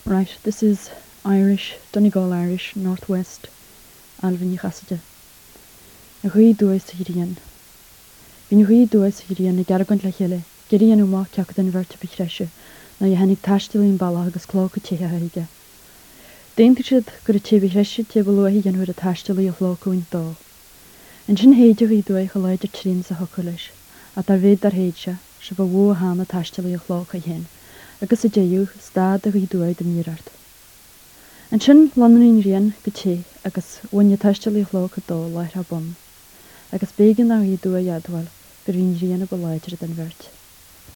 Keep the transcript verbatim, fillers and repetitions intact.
Right, this is Irish, Donegal Irish, Northwest, Alvin Chaside. A ghui dúis hirian. Bhín ghui dúis hirian na garagant le chéile, gerían umá ceach den bhirta bichreise, na i hennig taistilín balla agus clóca títhe haige. Dénta siad gur a tí bichreise tí bhluaí ganhuiir a taistilí a flócaúin dó. An sin héidir í dúi go leidir trín sa hoculis, a tar bhéad ar héidse, se bh bhua hána taistilí a flóca hen, agus a déú stád a í dúi de mírart. An sin Londonin rian go tí agus bhaine taistilí a flóca dó leir a bun, agus bégan a í dúi adhfuil gur bhín rian a go leidir den bhirt.